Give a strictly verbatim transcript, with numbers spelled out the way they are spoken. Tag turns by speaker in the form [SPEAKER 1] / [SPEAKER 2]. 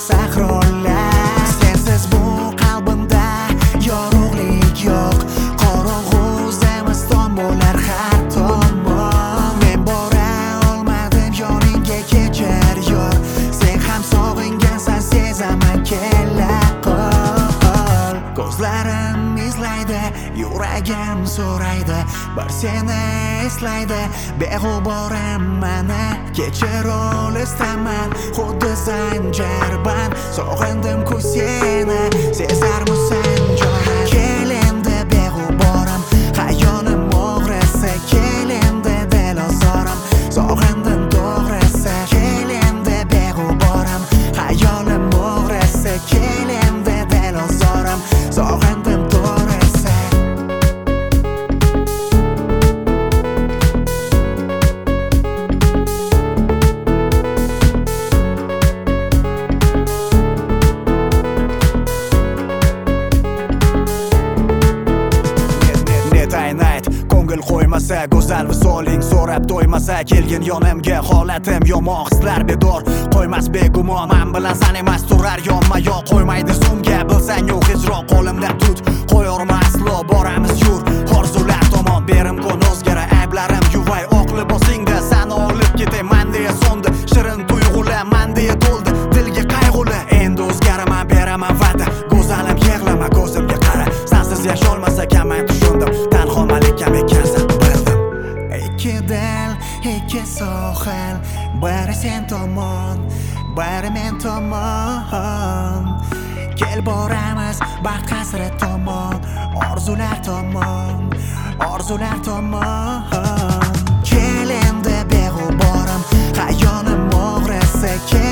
[SPEAKER 1] sahrolar. Sensiz bu qalbimda yorug'lik yo'q, qorong'u zimiston bo'lar har tomon. Men bora olmadim yoningga, kechir yor, sen ham sog'ingansan, sezaman, kela qol. Ko'zlarim izlaydi, yuragim so'raydi, bir seni eslaydi, beg'uborim mani. Kechir ol istaman, xuddi zanjirband, sog'indim-ku seni, sezarmisan jonim. Kel endi beg'uborim, xayolim o'g'risi, kel endi dilozorim, sog'indim to'g'risi. Kel endi beg'uborim, xayolim o'g'risi, kel endi dilozorim, sog'indim to'g'risi. Ko'ngil qo'ymasa, go'zal visoling so'rab to'ymasa, kelgin yonimga, holatim yomon, hislar bedor qo'ymas begumon. Men bilan san emas turar yonma yo'q, qo'ymaydi so'mga, bilsang yo'q hijron qo'limdan tut, qo'yorma aslo, boramiz yur orzular tomon. Berim kun o'zgara, ayblarim yuvay, oq libosingda sani olib ketay man deya so'ndi, shirin tuyg'ular man deya to'ldi, dilga qayg'uli. Endi o'zgaraman, beraman va'da, go'zalim yig'lama, ko'zimga qara, sensiz yasholmas ekanman, tushundim, tanho malikam ekansan, bildim. Ikki dil, ikki sohil, biri sen tomon, biri men tomon. Kel boramiz baxt qasri tomon, orzular tomon, orzular tomon. Kel endi beg'uborim, xayolim o'g'risi,